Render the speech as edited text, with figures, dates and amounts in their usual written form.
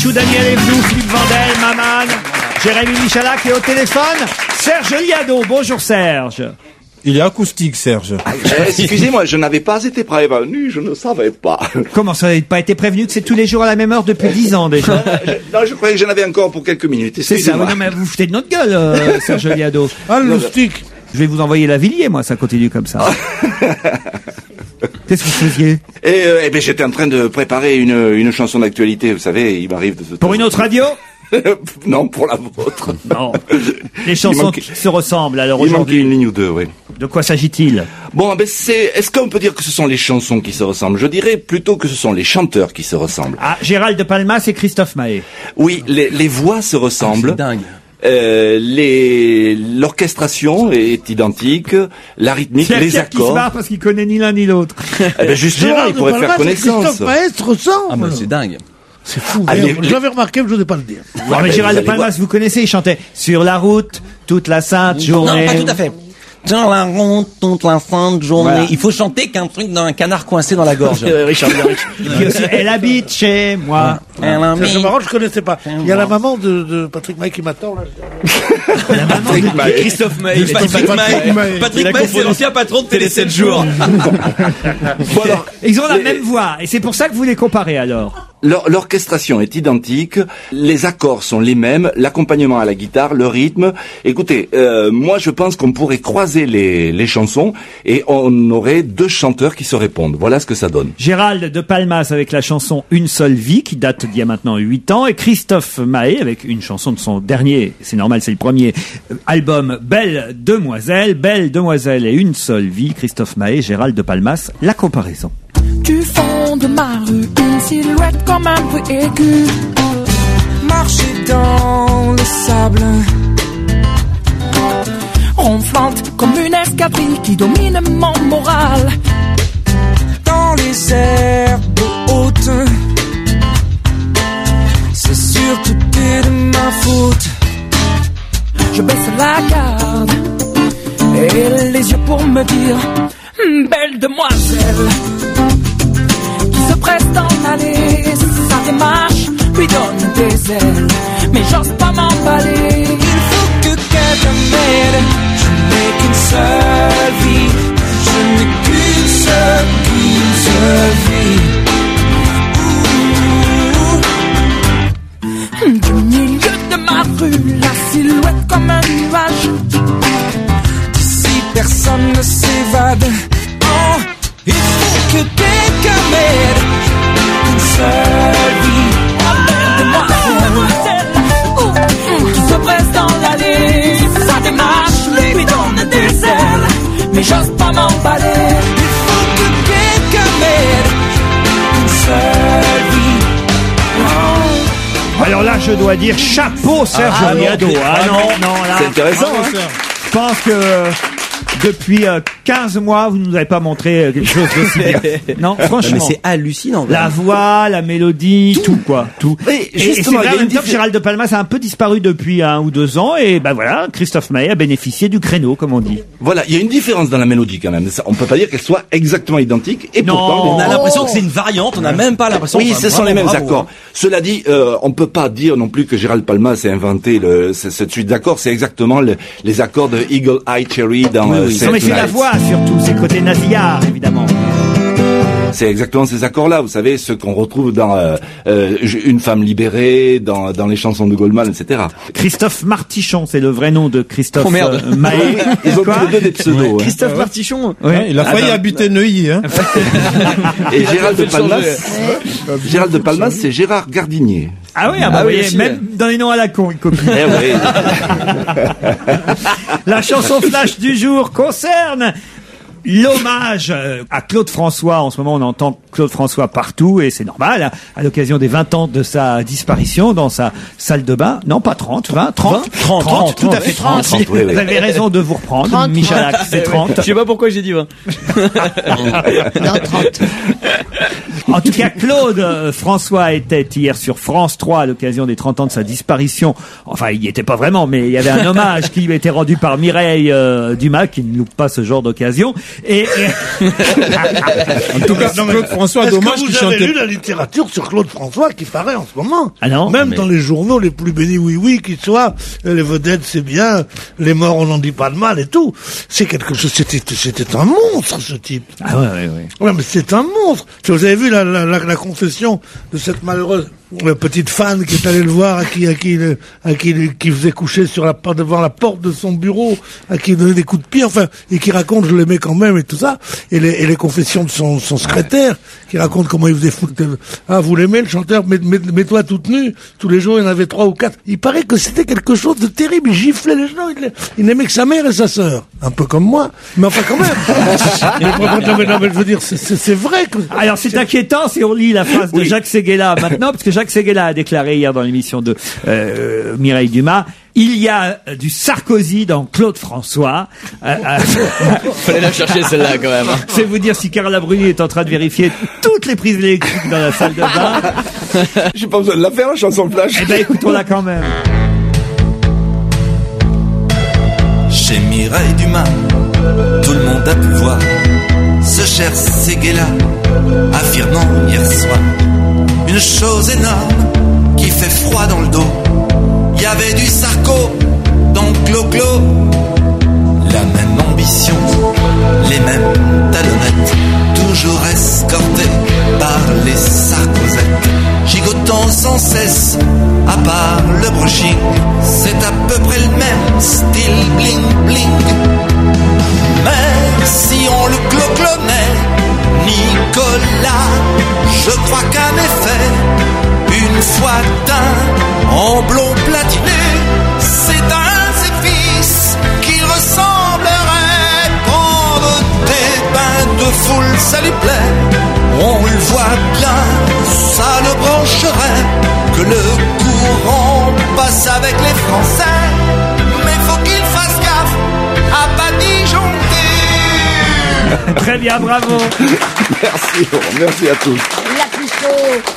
Bénichou, Daniel Evenou, Philippe Vandel, Maman, Jérémy Michalak et au téléphone, Serge Liado. Bonjour Serge. Il est acoustique, Serge. Excusez-moi, je n'avais pas été prévenu, je ne savais pas. Comment ça, vous n'avez pas été prévenu que c'est tous les jours à la même heure depuis 10 ans déjà? Non, je croyais que j'en avais encore pour quelques minutes. C'est ça, non mais vous foutez de notre gueule, Serge Liado. Ah, le stick. Je vais vous envoyer la Villiers, moi, ça continue comme ça. Qu'est-ce que vous faisiez? Eh ben, j'étais en train de préparer une chanson d'actualité, vous savez, il m'arrive de... Pour une autre radio? Non, pour la vôtre. Non. Les chansons qui se ressemblent, alors aujourd'hui. Il manque une ligne ou deux, oui. De quoi s'agit-il? Bon, ben est-ce qu'on peut dire que ce sont les chansons qui se ressemblent? Je dirais plutôt que ce sont les chanteurs qui se ressemblent. Ah, Gérald de Palmas et Christophe Maé. Oui, les voix se ressemblent. C'est dingue. L'orchestration est identique, la rythmique, les Pierre qui se accords. marre parce qu'il connaît ni l'un ni l'autre. Eh ben justement, il pourrait faire connaissance. Christophe Maé se ressemble. Ah, mais c'est dingue. C'est fou. Allez, Je l'avais remarqué, mais je n'osais pas le dire. Non, mais Gérald de Palmas, vous connaissez, il chantait sur la route toute la sainte journée. Non, pas tout à fait. Sur la route toute la sainte journée. Voilà. Il faut chanter qu'un truc d'un canard coincé dans la gorge. Richard. Et puis aussi, elle habite chez moi. C'est marrant, je connaissais pas. Il y a la maman de Patrick Maé qui m'attend, là. Christophe Maé. Patrick Maé, c'est l'ancien patron de Télé 7 jours. Bon, alors, Ils ont la même voix. Et c'est pour ça que vous les comparez alors. l'orchestration est identique, les accords sont les mêmes, l'accompagnement à la guitare, le rythme. Écoutez, moi je pense qu'on pourrait croiser les chansons et on aurait deux chanteurs qui se répondent. Voilà ce que ça donne. Gérald de Palmas avec la chanson Une seule vie qui date d'il y a maintenant 8 ans et Christophe Maé avec une chanson de son dernier, c'est normal, c'est le premier album Belle Demoiselle et Une seule vie. Christophe Maé, Gérald de Palmas, la comparaison. Du fond de ma rue, une silhouette comme un bruit aigu. Marcher dans le sable, ronflante comme une escadrille qui domine mon moral. Dans les herbes hautes, c'est sûr tout est de ma faute. Je baisse la garde et les yeux pour me dire belle demoiselle. Se presse d'en aller, sa démarche lui donne des ailes. Mais j'ose pas m'emballer, il faut que quelqu'un m'aide. Je n'ai qu'une seule vie, je n'ai qu'une seule vie. Du milieu de ma rue, la silhouette comme un nuage. D'ici personne ne s'évade. Oh, il faut que quelqu'un m'aide. Une seule vie, belle demoiselle, qui se presse dans l'allée. Sa démarche lui donne des ailes, mais j'ose pas m'emballer. Il faut que quelqu'un m'aide. Une seule vie. Alors là, je dois dire chapeau Serge Liado. Ah non, là. C'est intéressant, hein. Je pense que depuis 15 mois, vous ne nous avez pas montré quelque chose d'aussi bien. Non, franchement. Mais c'est hallucinant. La voix, la mélodie, tout quoi, tout. Et Et c'est justement, vrai, il y a en même une temps que Gérald de Palmas a un peu disparu depuis 1 ou 2 ans et ben voilà, Christophe Maé a bénéficié du créneau, comme on dit. Voilà, il y a une différence dans la mélodie quand même. On peut pas dire qu'elle soit exactement identique et Non. pourtant... On a l'impression que c'est une variante, on n'a même pas l'impression. Oui, ce sont les mêmes Bravo, accords. hein. Cela dit, on peut pas dire non plus que Gérald Palmas a inventé cette suite d'accords. C'est exactement les accords de Eagle Eye Cherry dans Non, mais Saint c'est la Night. voix surtout, c'est côté nasillard évidemment. C'est exactement ces accords-là, vous savez, ceux qu'on retrouve dans Une femme libérée, dans les chansons de Goldman, etc. Christophe Martichon, c'est le vrai nom de Christophe Oh, merde. Maé. Ils ont Quoi tous les deux des pseudos. hein. Christophe Martichon. Ouais. Il a failli habiter Neuilly, hein. Et Gérald de Palmas, c'est Gérard Gardinier. Ah oui, vous oui, voyez, aussi, même dans les noms à la con, il copie. Eh oui. La chanson flash du jour concerne l'hommage à Claude François. En ce moment, on entend Claude François partout et c'est normal. À l'occasion des 20 ans de sa disparition dans sa salle de bain. Non, pas 30, 20, 30. 30, tout à fait 30. 30, oui, oui. Vous avez raison de vous reprendre. 30. Michalak, c'est 30. Je sais pas pourquoi j'ai dit 20. Non, 30. En tout cas, Claude François était hier sur France 3 à l'occasion des 30 ans de sa disparition. Enfin, il n'y était pas vraiment, mais il y avait un hommage qui lui était rendu par Mireille Dumas, qui ne loupe pas ce genre d'occasion. En tout cas, Claude François, Est-ce dommage que qu'il vous avez chantait. lu la littérature sur Claude François qui paraît en ce moment? Ah non? Même dans les journaux les plus bénis oui qui soient, les vedettes c'est bien, les morts on n'en dit pas de mal et tout. C'est quelque chose, c'était un monstre ce type. Ah ouais. Ouais, mais c'est un monstre. Vous avez vu la confession de cette malheureuse petite fan qui est allée le voir, qui faisait coucher devant la porte de son bureau, à qui il donnait des coups de pied, enfin, et qui raconte je l'aimais quand même et tout ça, et les confessions de son secrétaire, qui raconte comment il faisait foutre. Ah, vous l'aimez le chanteur, mets-toi toute nue. Tous les jours il y en avait 3 ou 4. Il paraît que c'était quelque chose de terrible. Il giflait les gens. Il n'aimait que sa mère et sa sœur, un peu comme moi, mais enfin quand même. non, mais je veux dire, c'est vrai que. Alors c'est inquiétant si on lit la phrase de Jacques Séguéla maintenant, parce que Jacques Séguéla a déclaré hier dans l'émission de Mireille Dumas, il y a du Sarkozy dans Claude François. Fallait la chercher celle-là quand même. C'est vous dire si Carla Bruni est en train de vérifier toutes les prises électriques dans la salle de bain. J'ai pas besoin de la faire, la chanson flash. Eh ben écoutons-la quand même. Chez Mireille Dumas, tout le monde a pu voir ce cher Séguéla affirmant hier soir une chose énorme qui fait froid dans le dos. Il y avait du Sarko dans Clo-Clo, la même ambition, les mêmes talonnettes, toujours escortés par les Sarkozettes, gigotant sans cesse, à part le brushing, c'est à peu près le même style bling-bling. Mais si on le clo-clonait, Nicolas, je crois qu'en effet, une fois teint en blond platiné, c'est un de ses fils qui ressemblerait. Prendre des bains de foule, ça lui plaît. On le voit bien, ça le brancherait. Que le courant passe avec les Français, mais faut qu'il fasse gaffe à pas disjoncter. Très bien, bravo. Merci à tous. La plus